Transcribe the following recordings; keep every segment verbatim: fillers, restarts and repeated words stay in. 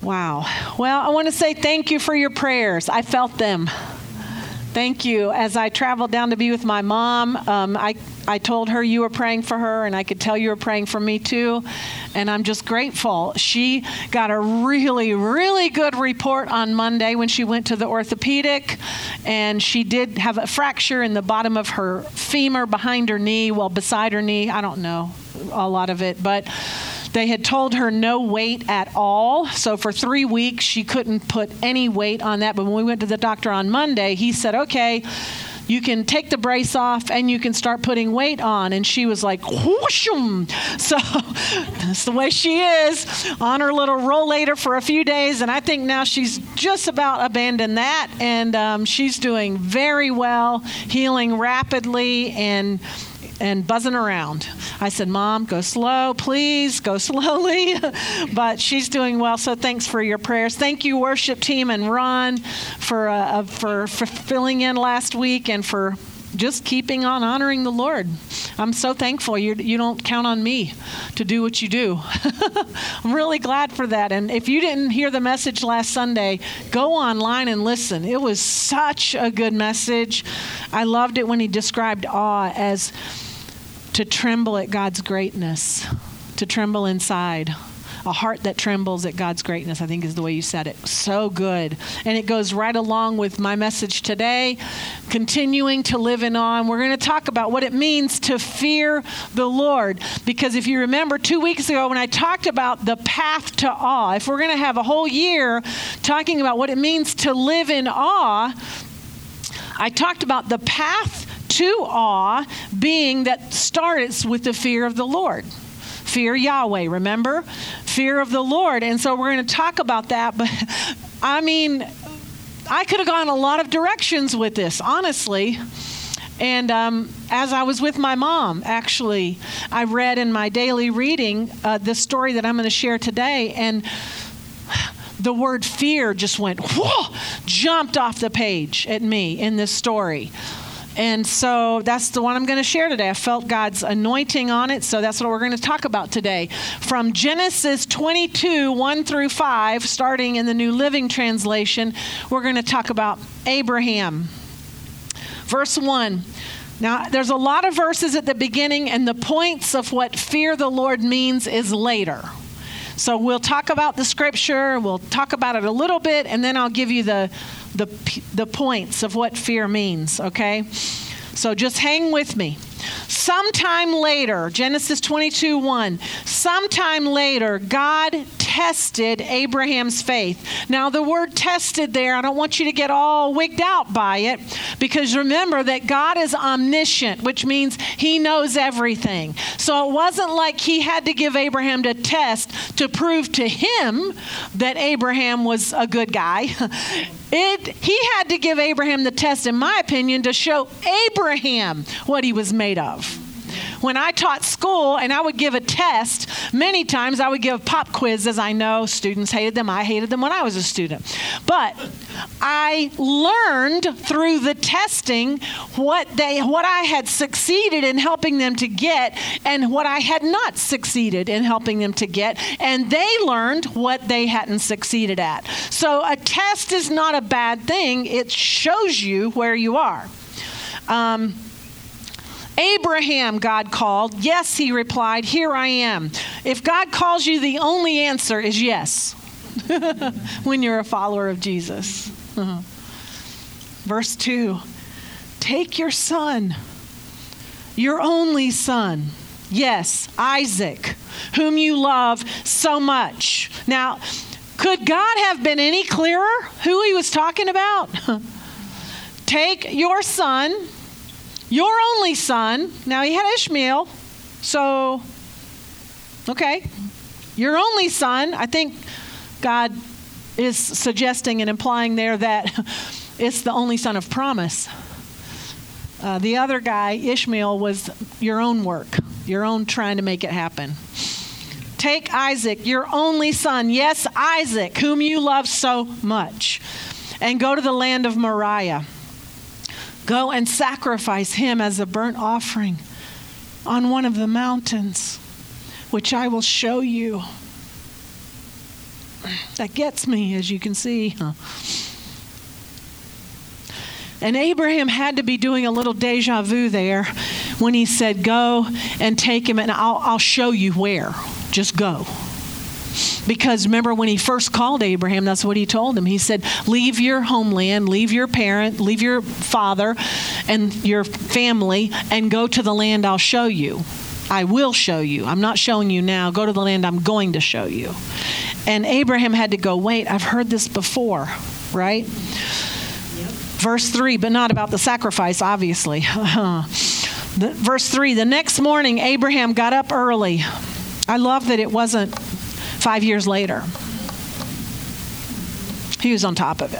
Wow. Well, I want to say thank you for your prayers. I felt them. Thank you. As I traveled down to be with my mom, um, I, I told her you were praying for her, and I could tell you were praying for me too. And I'm just grateful. She got a really, really good report on Monday when she went to the orthopedic, and she did have a fracture in the bottom of her femur behind her knee, well, beside her knee. I don't know a lot of it, but they had told her no weight at all. So for three weeks, she couldn't put any weight on that. But when we went to the doctor on Monday, he said, okay, you can take the brace off and you can start putting weight on. And she was like, whooshum. So that's the way she is, on her little rollator for a few days. And I think now she's just about abandoned that. And um, she's doing very well, healing rapidly, and and buzzing around. I said, Mom, go slow, please, go slowly. But she's doing well, so thanks for your prayers. Thank you, worship team and Ron, for, uh, for, for filling in last week and for just keeping on honoring the Lord. I'm so thankful you you don't count on me to do what you do. I'm really glad for that. And if you didn't hear the message last Sunday, go online and listen. It was such a good message. I loved it when he described awe as to tremble at God's greatness, to tremble inside. A heart that trembles at God's greatness, I think is the way you said it. So good. And it goes right along with my message today, continuing to live in awe. And we're going to talk about what it means to fear the Lord. Because if you remember two weeks ago when I talked about the path to awe, if we're going to have a whole year talking about what it means to live in awe, I talked about the path to awe being that starts with the fear of the Lord. Fear Yahweh, remember? Fear of the Lord. And so we're going to talk about that. But I mean, I could have gone a lot of directions with this, honestly. And um, as I was with my mom, actually, I read in my daily reading uh, the story that I'm going to share today. And the word fear just went, whoa, jumped off the page at me in this story. And so that's the one I'm going to share today. I felt God's anointing on it, so that's what we're going to talk about today. From Genesis twenty-two, one through five, starting in the New Living Translation, we're going to talk about Abraham. Verse one. Now, there's a lot of verses at the beginning, and the points of what fear the Lord means is later. So we'll talk about the scripture, we'll talk about it a little bit, and then I'll give you the the the points of what fear means, okay? So just hang with me. Sometime later, Genesis twenty-two, one, sometime later, God tested Abraham's faith. Now, the word tested there, I don't want you to get all wigged out by it, because remember that God is omniscient, which means he knows everything. So it wasn't like he had to give Abraham the test to prove to him that Abraham was a good guy. It, he had to give Abraham the test, in my opinion, to show Abraham what he was made of. When I taught school and I would give a test, many times I would give pop quizzes. I know students hated them. I hated them when I was a student. But I learned through the testing what they, what I had succeeded in helping them to get and what I had not succeeded in helping them to get. And they learned what they hadn't succeeded at. So a test is not a bad thing. It shows you where you are. Um, Abraham, God called. Yes, he replied, here I am. If God calls you, the only answer is yes when you're a follower of Jesus. Uh-huh. Verse two, take your son, your only son, yes, Isaac, whom you love so much. Now, could God have been any clearer who he was talking about? Take your son, your only son. Now, he had Ishmael, so, okay. Your only son, I think God is suggesting and implying there that it's the only son of promise. Uh, the other guy, Ishmael, was your own work, your own trying to make it happen. Take Isaac, your only son, yes, Isaac, whom you love so much, and go to the land of Moriah. Go and sacrifice him as a burnt offering on one of the mountains, which I will show you. That gets me, as you can see. Huh? And Abraham had to be doing a little deja vu there when he said, go and take him and I'll, I'll show you where. Just go. Because remember when he first called Abraham, that's what he told him. He said, leave your homeland, leave your parent, leave your father and your family and go to the land I'll show you. I will show you. I'm not showing you now. Go to the land I'm going to show you. And Abraham had to go, wait, I've heard this before, right? Verse three, but not about the sacrifice, obviously. the, verse three, the next morning, Abraham got up early. I love that it wasn't five years later. He was on top of it.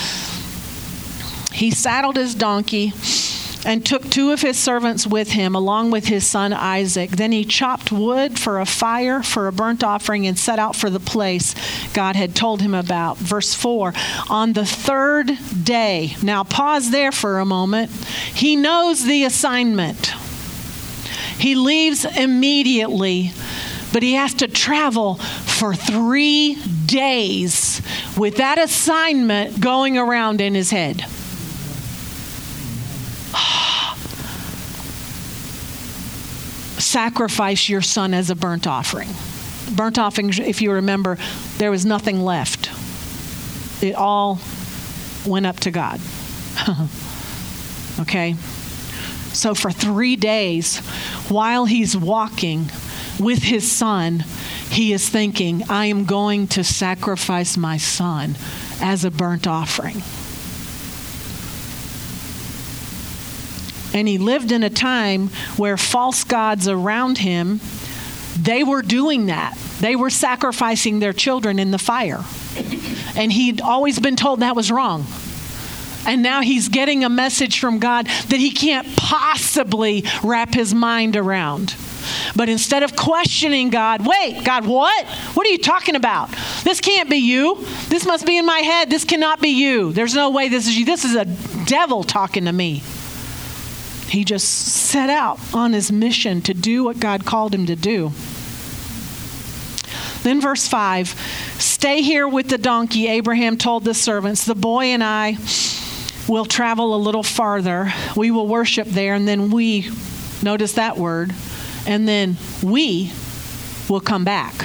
He saddled his donkey and took two of his servants with him, along with his son Isaac. Then he chopped wood for a fire, for a burnt offering, and set out for the place God had told him about. Verse four, on the third day, now pause there for a moment. He knows the assignment. He leaves immediately, but he has to travel for three days with that assignment going around in his head. Sacrifice your son as a burnt offering. Burnt offering, if you remember, there was nothing left. It all went up to God. Okay? So for three days, while he's walking with his son, he is thinking, I am going to sacrifice my son as a burnt offering. And he lived in a time where false gods around him, they were doing that. They were sacrificing their children in the fire. And he'd always been told that was wrong. And now he's getting a message from God that he can't possibly wrap his mind around. But instead of questioning God, wait, God, what? What are you talking about? This can't be you. This must be in my head. This cannot be you. There's no way this is you. This is a devil talking to me. He just set out on his mission to do what God called him to do. Then verse five, stay here with the donkey, Abraham told the servants. The boy and I will travel a little farther. We will worship there, and then we, notice that word, and then we will come back.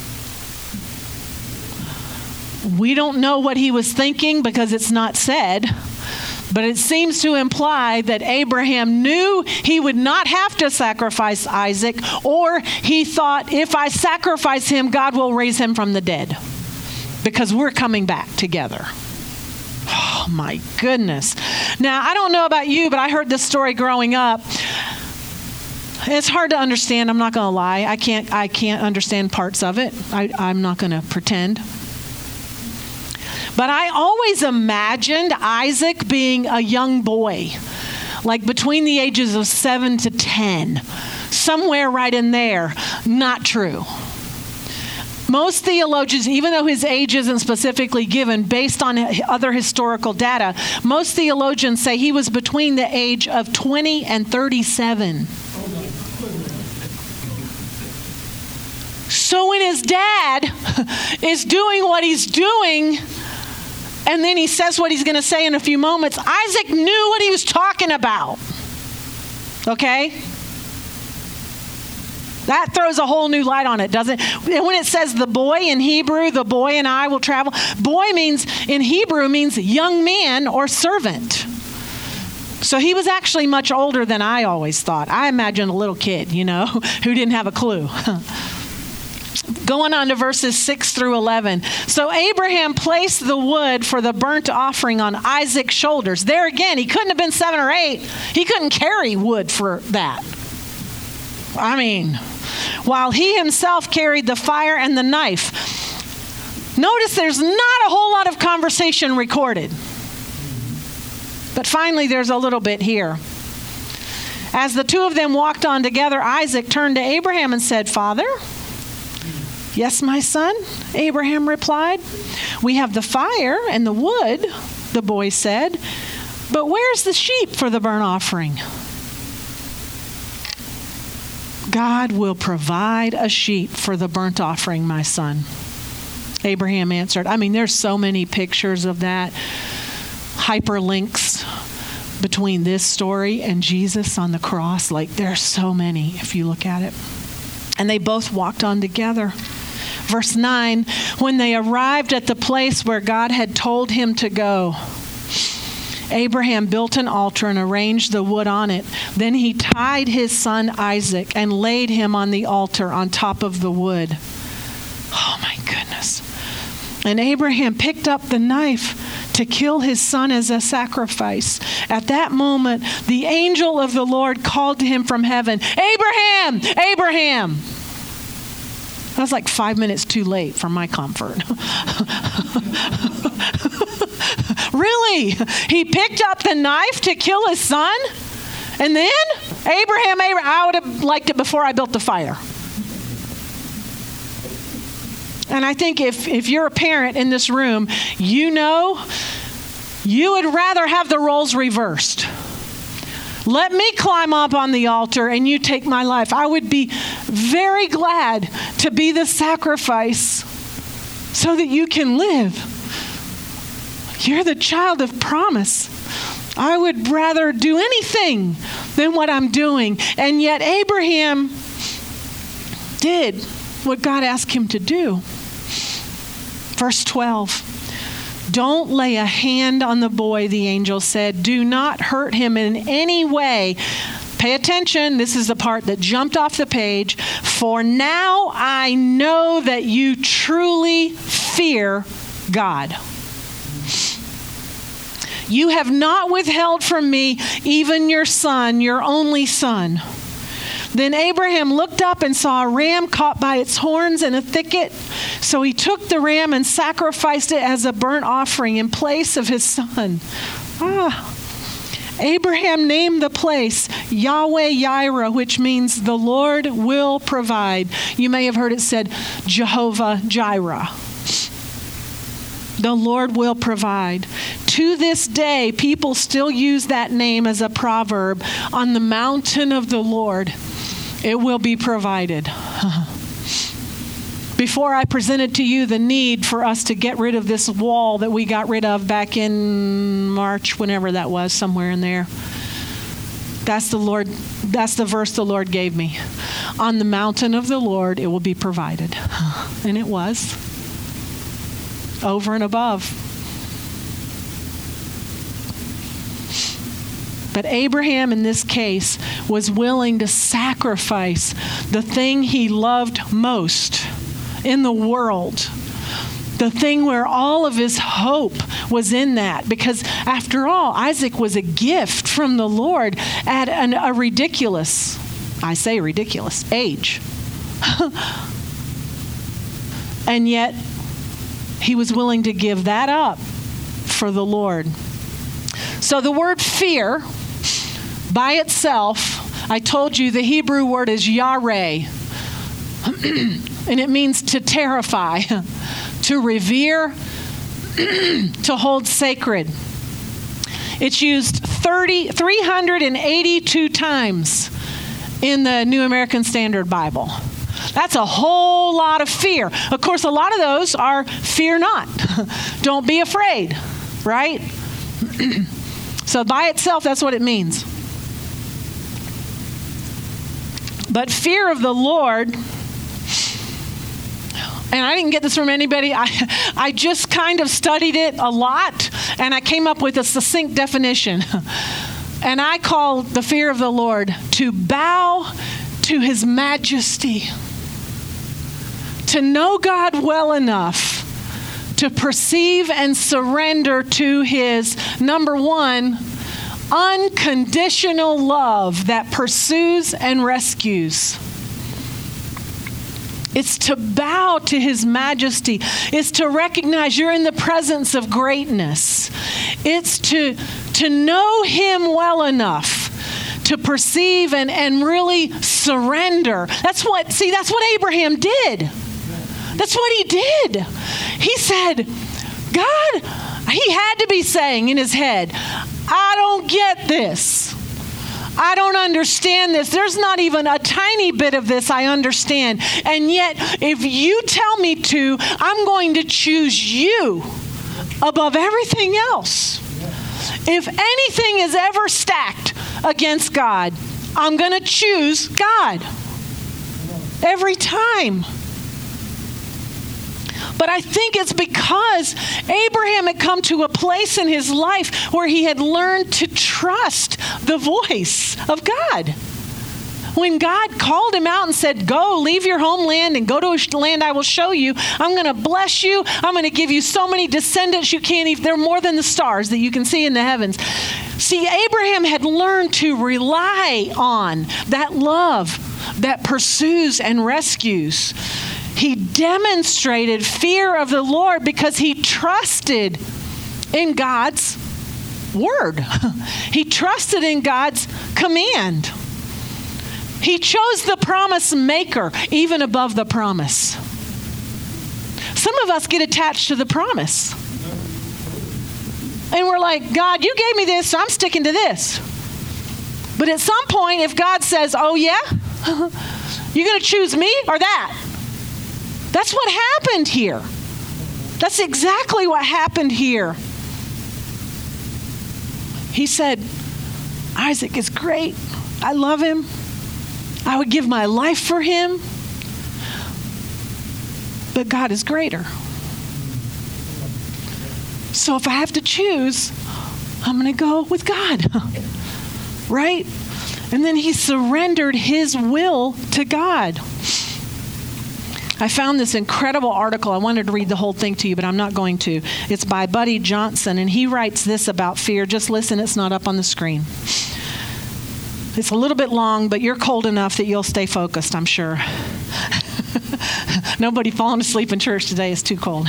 We don't know what he was thinking because it's not said. But it seems to imply that Abraham knew he would not have to sacrifice Isaac, or he thought, if I sacrifice him, God will raise him from the dead because we're coming back together. Oh, my goodness. Now, I don't know about you, but I heard this story growing up. It's hard to understand. I'm not going to lie. I can't, I can't understand parts of it. I, I'm not going to pretend. But I always imagined Isaac being a young boy, like between the ages of seven to ten, somewhere right in there. Not true. Most theologians, even though his age isn't specifically given based on other historical data, most theologians say he was between the age of twenty and thirty-seven. So when his dad is doing what he's doing, and then he says what he's going to say in a few moments, Isaac knew what he was talking about. Okay? That throws a whole new light on it, doesn't it? And when it says the boy in Hebrew, the boy and I will travel, boy means, in Hebrew, means young man or servant. So he was actually much older than I always thought. I imagined a little kid, you know, who didn't have a clue. Going on to verses six through eleven. So Abraham placed the wood for the burnt offering on Isaac's shoulders. There again, he couldn't have been seven or eight. He couldn't carry wood for that. I mean, while he himself carried the fire and the knife. Notice there's not a whole lot of conversation recorded. But finally, there's a little bit here. As the two of them walked on together, Isaac turned to Abraham and said, Father? Yes, my son, Abraham replied. We have the fire and the wood, the boy said, but where's the sheep for the burnt offering? God will provide a sheep for the burnt offering, my son. Abraham answered. I mean, there's so many pictures of that. Hyperlinks between this story and Jesus on the cross. Like, there's so many if you look at it. And they both walked on together. Verse nine, when they arrived at the place where God had told him to go, Abraham built an altar and arranged the wood on it. Then he tied his son Isaac and laid him on the altar on top of the wood. Oh my goodness. And Abraham picked up the knife to kill his son as a sacrifice. At that moment, the angel of the Lord called to him from heaven, Abraham, Abraham. I was like five minutes too late for my comfort. Really? He picked up the knife to kill his son? And then? Abraham, Abraham, I would have liked it before I built the fire. And I think if, if you're a parent in this room, you know you would rather have the roles reversed. Let me climb up on the altar and you take my life. I would be very glad to be the sacrifice so that you can live. You're the child of promise. I would rather do anything than what I'm doing. And yet Abraham did what God asked him to do. Verse twelve. Don't lay a hand on the boy, the angel said. Do not hurt him in any way. Pay attention. This is the part that jumped off the page. For now I know that you truly fear God. You have not withheld from me even your son, your only son. Then Abraham looked up and saw a ram caught by its horns in a thicket. So he took the ram and sacrificed it as a burnt offering in place of his son. Ah. Abraham named the place Yahweh Yireh, which means the Lord will provide. You may have heard it said Jehovah Jireh. The Lord will provide. To this day, people still use that name as a proverb. On the mountain of the Lord, it will be provided. Before I presented to you the need for us to get rid of this wall that we got rid of back in March, whenever that was, somewhere in there. That's the Lord, that's the verse the Lord gave me. On the mountain of the Lord, it will be provided. And it was. Over and above. But Abraham, in this case, was willing to sacrifice the thing he loved most in the world. The thing where all of his hope was in that. Because after all, Isaac was a gift from the Lord at an, a ridiculous, I say ridiculous, age. And yet, he was willing to give that up for the Lord. So the word fear, by itself, I told you the Hebrew word is yareh. And it means to terrify, to revere, to hold sacred. It's used thirty, three hundred eighty-two times in the New American Standard Bible. That's a whole lot of fear. Of course, a lot of those are fear not. Don't be afraid, right? So by itself, that's what it means. But fear of the Lord, and I didn't get this from anybody. I, I just kind of studied it a lot, and I came up with a succinct definition. And I call the fear of the Lord to bow to his majesty. To know God well enough to perceive and surrender to his, number one, unconditional love that pursues and rescues. It's to bow to his majesty. It's to recognize you're in the presence of greatness. It's to, to know him well enough to perceive and, and really surrender. That's what, see, that's what Abraham did. That's what he did. He said, God, he had to be saying in his head, I don't get this. I don't understand this. There's not even a tiny bit of this I understand. And yet, if you tell me to, I'm going to choose you above everything else. If anything is ever stacked against God, I'm going to choose God every time. But I think it's because Abraham had come to a place in his life where he had learned to trust the voice of God. When God called him out and said, go, leave your homeland and go to a land I will show you. I'm going to bless you. I'm going to give you so many descendants you can't even, they're more than the stars that you can see in the heavens. See, Abraham had learned to rely on that love that pursues and rescues. He demonstrated fear of the Lord because he trusted in God's word. He trusted in God's command. He chose the promise maker even above the promise. Some of us get attached to the promise. And we're like, God, you gave me this, so I'm sticking to this. But at some point, if God says, oh yeah, you're going to choose me or that? That's what happened here. That's exactly what happened here. He said, Isaac is great. I love him. I would give my life for him. But God is greater. So if I have to choose, I'm going to go with God. Right? And then he surrendered his will to God. I found this incredible article. I wanted to read the whole thing to you, but I'm not going to. It's by Buddy Johnson, and he writes this about fear. Just listen, it's not up on the screen. It's a little bit long, but you're cold enough that you'll stay focused, I'm sure. Nobody falling asleep in church today is too cold.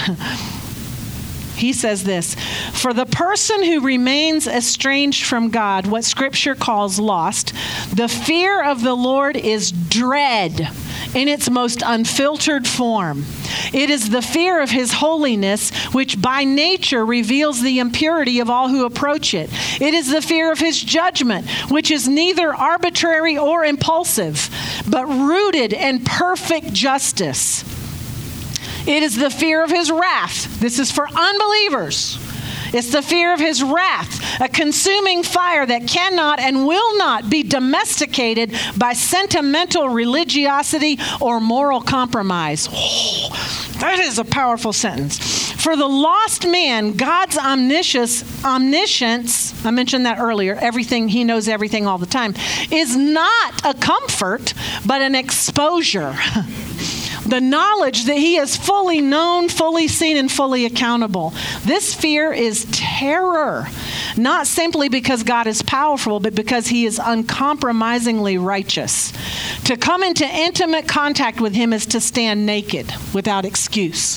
He says this, for the person who remains estranged from God, what Scripture calls lost, the fear of the Lord is dread in its most unfiltered form. It is the fear of his holiness, which by nature reveals the impurity of all who approach it. It is the fear of his judgment, which is neither arbitrary or impulsive, but rooted in perfect justice. It is the fear of his wrath. This is for unbelievers. It's the fear of his wrath, a consuming fire that cannot and will not be domesticated by sentimental religiosity or moral compromise. Oh, that is a powerful sentence. For the lost man, God's omniscience, omniscience, I mentioned that earlier, everything, he knows everything all the time, is not a comfort, but an exposure. The knowledge that he is fully known, fully seen, and fully accountable. This fear is terror, not simply because God is powerful, but because he is uncompromisingly righteous. To come into intimate contact with him is to stand naked without excuse.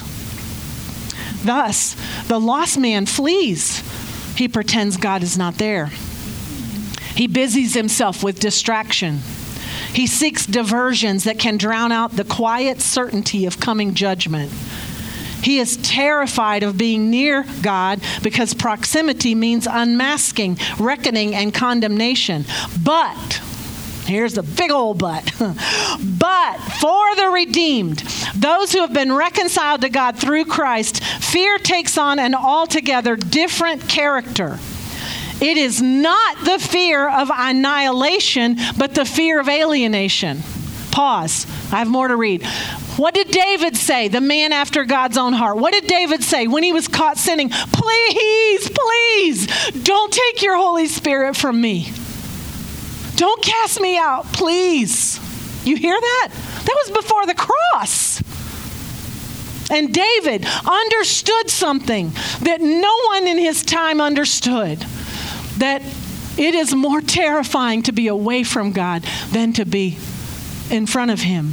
Thus, the lost man flees. He pretends God is not there. He busies himself with distraction. He seeks diversions that can drown out the quiet certainty of coming judgment. He is terrified of being near God because proximity means unmasking, reckoning, and condemnation. But, here's the big old but, but for the redeemed, those who have been reconciled to God through Christ, fear takes on an altogether different character. It is not the fear of annihilation, but the fear of alienation. Pause. I have more to read. What did David say, the man after God's own heart? What did David say when he was caught sinning? Please, please, don't take your Holy Spirit from me. Don't cast me out, please. You hear that? That was before the cross. And David understood something that no one in his time understood. That it is more terrifying to be away from God than to be in front of him.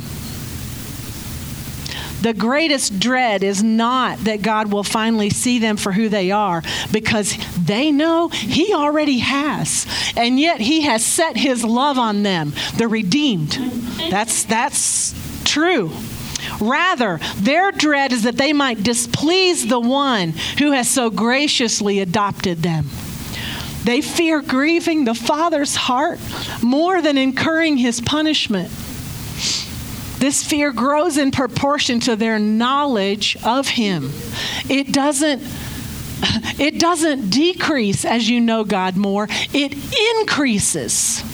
The greatest dread is not that God will finally see them for who they are, because they know he already has. And yet he has set his love on them, the redeemed. That's, that's true. Rather, their dread is that they might displease the one who has so graciously adopted them. They fear grieving the Father's heart more than incurring his punishment. This fear grows in proportion to their knowledge of him. It doesn't, it doesn't decrease as you know God more. It increases.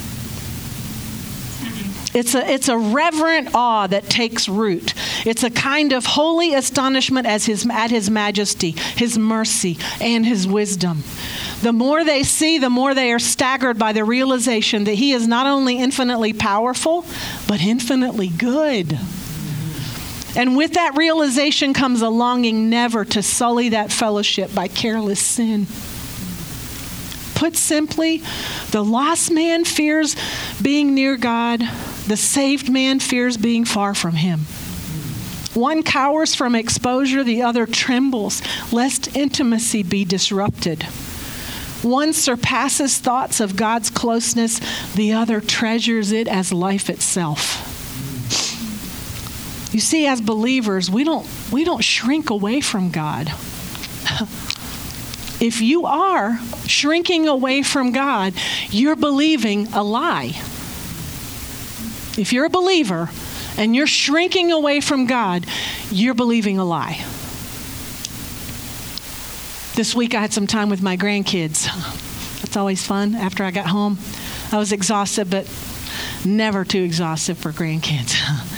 It's a, it's a reverent awe that takes root. It's a kind of holy astonishment as his, at his majesty, his mercy, and his wisdom. The more they see, the more they are staggered by the realization that he is not only infinitely powerful, but infinitely good. And with that realization comes a longing never to sully that fellowship by careless sin. Put simply, the lost man fears being near God. The saved man fears being far from him. One cowers from exposure, the other trembles, lest intimacy be disrupted. One surpasses thoughts of God's closeness, the other treasures it as life itself. You see, as believers, we don't, we don't shrink away from God. If you are shrinking away from God, you're believing a lie. If you're a believer and you're shrinking away from God, you're believing a lie. This week I had some time with my grandkids. It's always fun after I got home. I was exhausted, but never too exhausted for grandkids.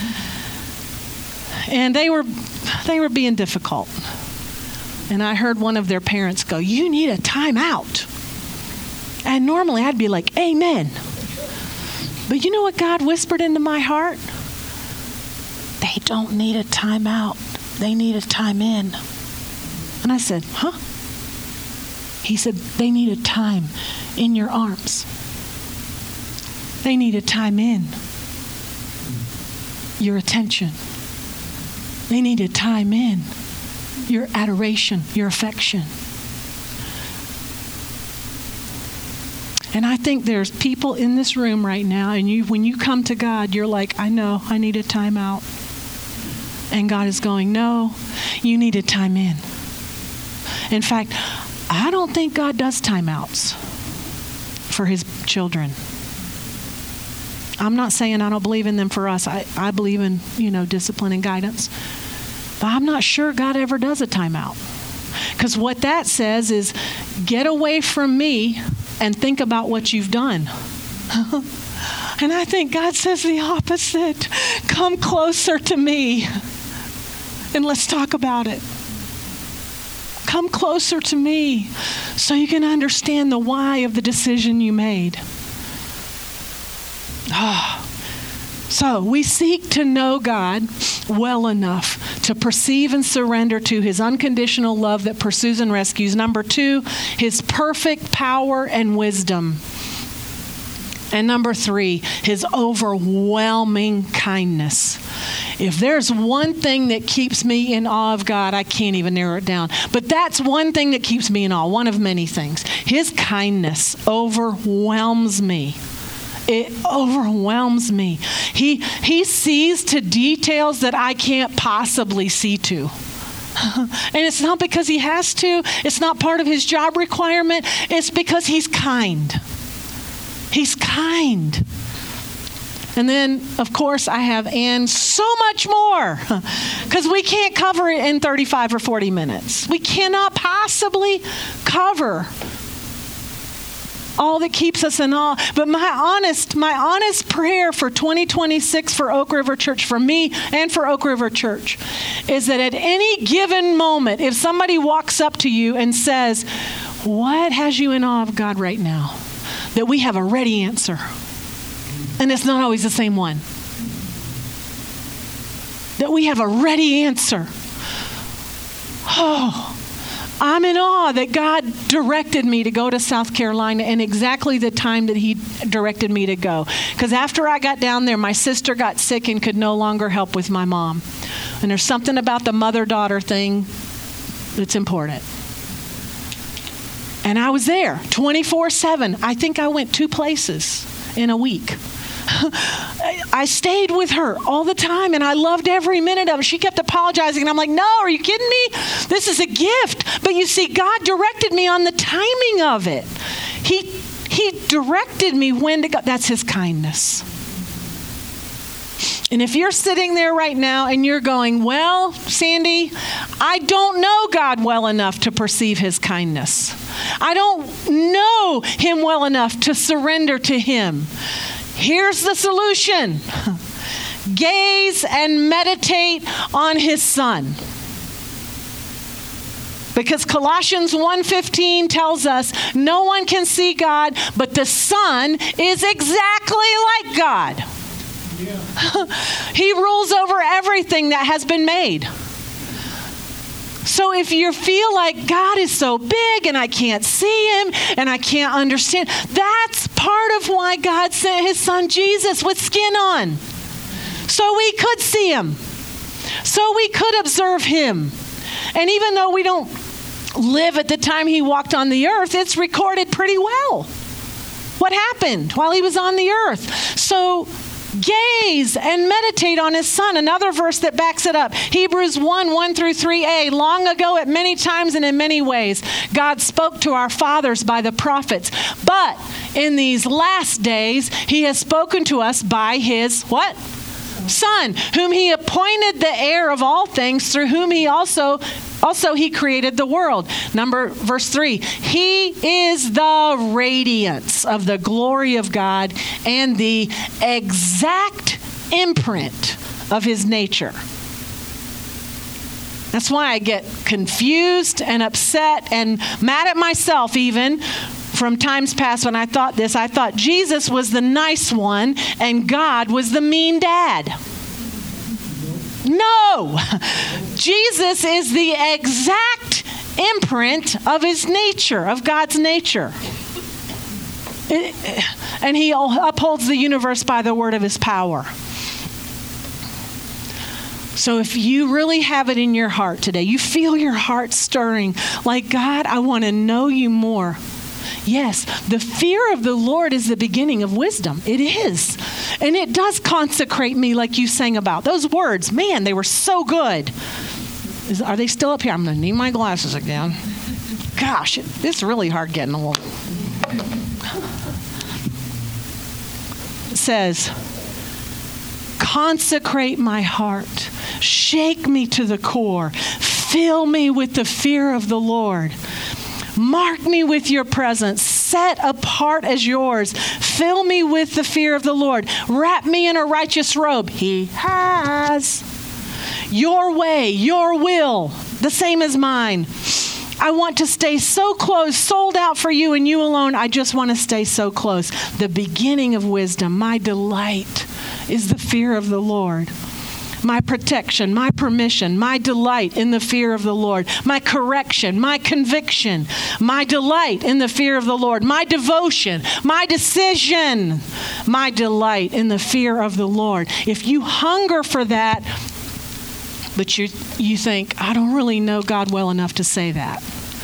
And they were they were being difficult. And I heard one of their parents go, "You need a time out." And normally I'd be like, "Amen." But you know what God whispered into my heart? They don't need a time out. They need a time in. And I said, huh? He said, they need a time in your arms. They need a time in your attention. They need a time in your adoration, your affection. And I think there's people in this room right now, and you, when you come to God, you're like, I know, I need a time out. And God is going, no, you need a time in. In fact, I don't think God does timeouts for his children. I'm not saying I don't believe in them for us. I, I believe in, you know, discipline and guidance. But I'm not sure God ever does a timeout. Because what that says is, get away from me and think about what you've done. And I think God says the opposite. Come closer to me and let's talk about it. Come closer to me so you can understand the why of the decision you made. Ah. So we seek to know God well enough to perceive and surrender to his unconditional love that pursues and rescues. Number two, his perfect power and wisdom. And number three, his overwhelming kindness. If there's one thing that keeps me in awe of God, I can't even narrow it down. But that's one thing that keeps me in awe, one of many things. His kindness overwhelms me. It overwhelms me. He, he sees to details that I can't possibly see to. And it's not because he has to. It's not part of his job requirement. It's because he's kind. He's kind. And then, of course, I have and so much more. Because we can't cover it in thirty-five or forty minutes. We cannot possibly cover all that keeps us in awe. But my honest, my honest prayer for twenty twenty-six for Oak River Church, for me and for Oak River Church, is that at any given moment, if somebody walks up to you and says, what has you in awe of God right now? That we have a ready answer. And it's not always the same one. That we have a ready answer. Oh, I'm in awe that God directed me to go to South Carolina in exactly the time that he directed me to go. Because after I got down there, my sister got sick and could no longer help with my mom. And there's something about the mother-daughter thing that's important. And I was there twenty-four seven. I think I went two places in a week. I stayed with her all the time, and I loved every minute of it. She kept apologizing, and I'm like, no, are you kidding me? This is a gift. But you see, God directed me on the timing of it. He, he directed me when to go. That's his kindness. And if you're sitting there right now and you're going, well, Sandy, I don't know God well enough to perceive his kindness. I don't know him well enough to surrender to him. Here's the solution. Gaze and meditate on his Son. Because Colossians one fifteen tells us no one can see God, but the Son is exactly like God. Yeah. He rules over everything that has been made. So if you feel like God is so big and I can't see him and I can't understand, that's part of why God sent his Son Jesus with skin on. So we could see him. So we could observe him. And even though we don't live at the time he walked on the earth, it's recorded pretty well what happened while he was on the earth. So gaze and meditate on his Son. Another verse that backs it up. Hebrews one, one through three a. Long ago, at many times and in many ways, God spoke to our fathers by the prophets. But in these last days, he has spoken to us by his what? Son, whom he appointed the heir of all things, through whom he also also he created the world. Number verse three. He is the radiance of the glory of God and the exact imprint of his nature. That's why I get confused and upset and mad at myself even. From times past when I thought this, I thought Jesus was the nice one and God was the mean dad. No! Jesus is the exact imprint of his nature, of God's nature. It, and he upholds the universe by the word of his power. So if you really have it in your heart today, you feel your heart stirring, like, God, I want to know you more. Yes, the fear of the Lord is the beginning of wisdom. It is. And it does consecrate me like you sang about. Those words, man, they were so good. Is, are they still up here? I'm going to need my glasses again. Gosh, it, it's really hard getting old. It says, consecrate my heart. Shake me to the core. Fill me with the fear of the Lord. Mark me with your presence. Set apart as yours. Fill me with the fear of the Lord. Wrap me in a righteous robe. He has. Your way, your will, the same as mine. I want to stay so close, sold out for you and you alone. I just want to stay so close. The beginning of wisdom, my delight is the fear of the Lord. My protection, my permission, my delight in the fear of the Lord, my correction, my conviction, my delight in the fear of the Lord, my devotion, my decision, my delight in the fear of the Lord. If you hunger for that, but you you think, I don't really know God well enough to say that,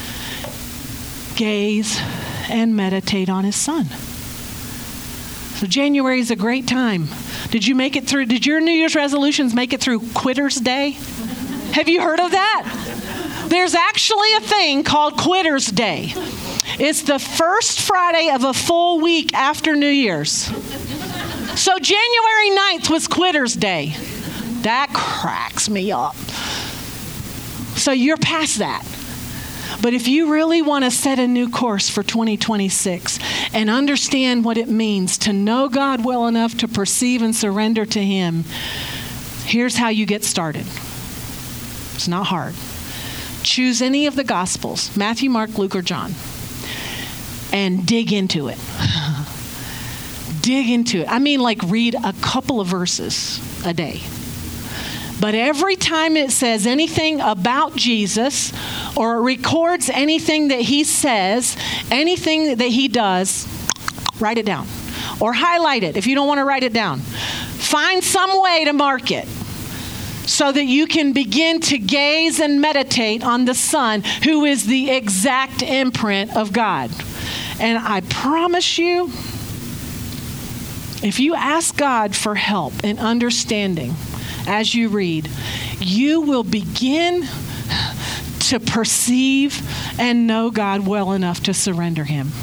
gaze and meditate on his Son. So January is a great time. Did you make it through? Did your New Year's resolutions make it through Quitter's Day? Have you heard of that? There's actually a thing called Quitter's Day. It's the first Friday of a full week after New Year's. So January ninth was Quitter's Day. That cracks me up. So you're past that. But if you really want to set a new course for twenty twenty-six and understand what it means to know God well enough to perceive and surrender to him, here's how you get started. It's not hard. Choose any of the Gospels, Matthew, Mark, Luke, or John, and dig into it. Dig into it. I mean, like read a couple of verses a day. But every time it says anything about Jesus or it records anything that he says, anything that he does, write it down. Or highlight it if you don't want to write it down. Find some way to mark it so that you can begin to gaze and meditate on the Son, who is the exact imprint of God. And I promise you, if you ask God for help in understanding as you read, you will begin to perceive and know God well enough to surrender him to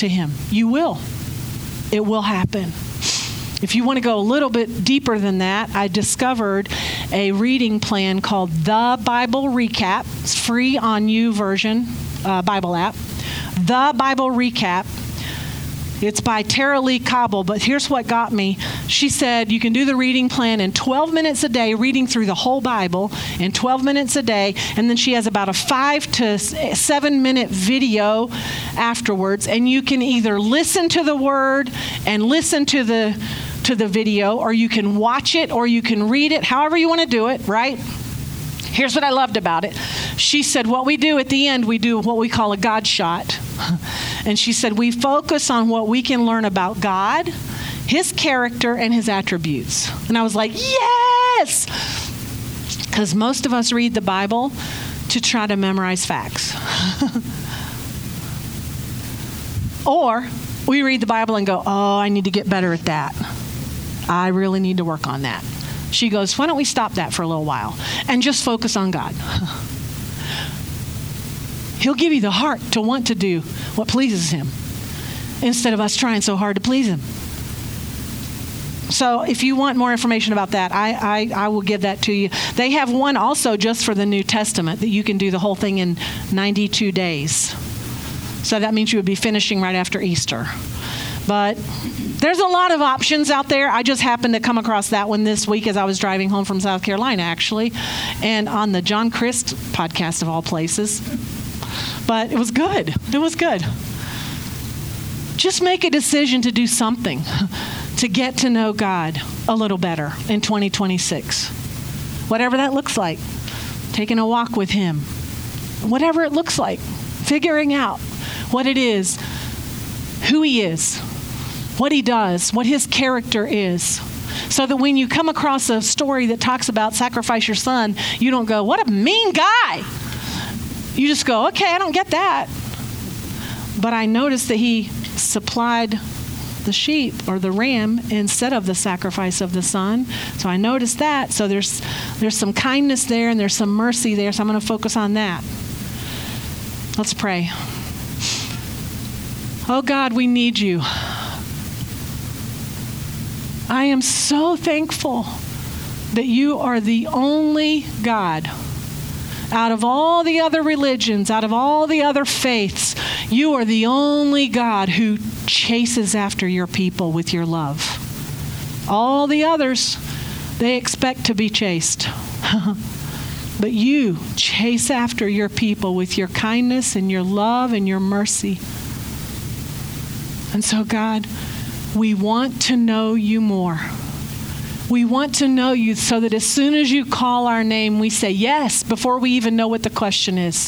to him. You will. It will happen. If you want to go a little bit deeper than that, I discovered a reading plan called The Bible Recap. It's free on YouVersion uh, Bible app. The Bible Recap. It's by Tara Lee Cobble, but here's what got me. She said you can do the reading plan in twelve minutes a day, reading through the whole Bible in twelve minutes a day, and then she has about a five to seven minute video afterwards, and you can either listen to the word and listen to the to the video, or you can watch it, or you can read it, however you want to do it, right? Here's what I loved about it. She said what we do at the end, we do what we call a God shot. And she said we focus on what we can learn about God, his character, and his attributes. And I was like, yes! Because most of us read the Bible to try to memorize facts. Or we read the Bible and go, oh, I need to get better at that. I really need to work on that. She goes, why don't we stop that for a little while and just focus on God? He'll give you the heart to want to do what pleases him instead of us trying so hard to please him. So if you want more information about that, I, I, I will give that to you. They have one also just for the New Testament that you can do the whole thing in ninety-two days. So that means you would be finishing right after Easter. But there's a lot of options out there. I just happened to come across that one this week as I was driving home from South Carolina, actually, and on the John Christ podcast of all places. But it was good. It was good. Just make a decision to do something to get to know God a little better in twenty twenty-six. Whatever that looks like. Taking a walk with him. Whatever it looks like. Figuring out what it is, who he is, what he does, what his character is. So that when you come across a story that talks about sacrifice your son, you don't go, what a mean guy. You just go, okay, I don't get that. But I noticed that he supplied the sheep or the ram instead of the sacrifice of the son. So I noticed that. So there's there's some kindness there and there's some mercy there. So I'm going to focus on that. Let's pray. Oh God, we need you. I am so thankful that you are the only God. Out of all the other religions, out of all the other faiths, you are the only God who chases after your people with your love. All the others, they expect to be chased. But you chase after your people with your kindness and your love and your mercy. And so, God, we want to know you more. We want to know you so that as soon as you call our name, we say yes before we even know what the question is.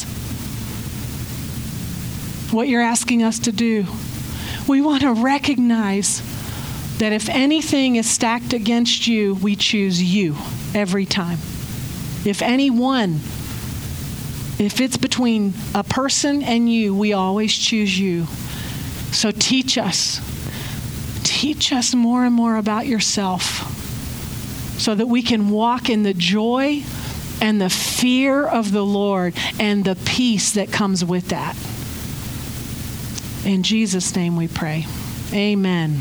What you're asking us to do. We want to recognize that if anything is stacked against you, we choose you every time. If anyone, if it's between a person and you, we always choose you. So teach us. Teach us more and more about yourself so that we can walk in the joy and the fear of the Lord and the peace that comes with that. In Jesus' name we pray. Amen.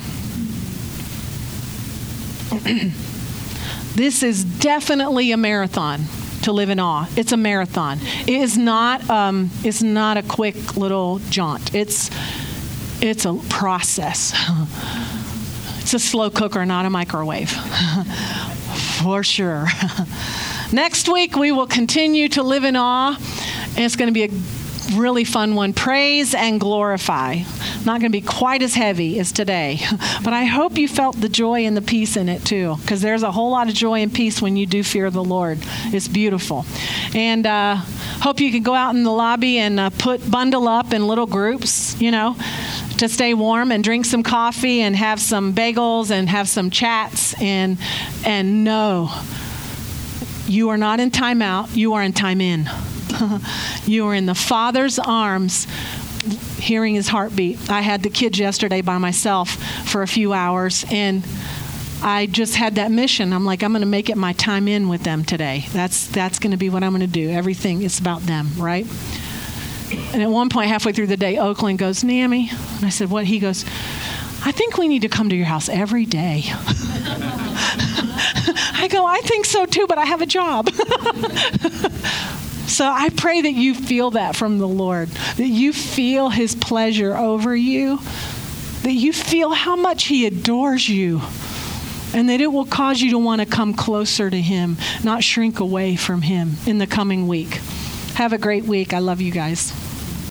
This is definitely a marathon to live in awe. It's a marathon. It is not, um, it's not a quick little jaunt. It's, it's a process. It's a slow cooker, not a microwave. For sure. Next week, we will continue to live in awe. And it's going to be a really fun one. Praise and glorify. Not going to be quite as heavy as today. But I hope you felt the joy and the peace in it too. Because there's a whole lot of joy and peace when you do fear the Lord. It's beautiful. And uh, hope you can go out in the lobby and uh, put bundle up in little groups, you know, to stay warm and drink some coffee and have some bagels and have some chats and and know you are not in time out, you are in time in. You are in the Father's arms hearing his heartbeat. I had the kids yesterday by myself for a few hours and I just had that mission. I'm like, I'm going to make it my time in with them today. That's that's going to be what I'm going to do. Everything is about them, right? And at one point, halfway through the day, Oakland goes, Nami. And I said, what? He goes, I think we need to come to your house every day. I go, I think so too, but I have a job. So I pray that you feel that from the Lord, that you feel his pleasure over you, that you feel how much he adores you, and that it will cause you to want to come closer to him, not shrink away from him in the coming week. Have a great week. I love you guys.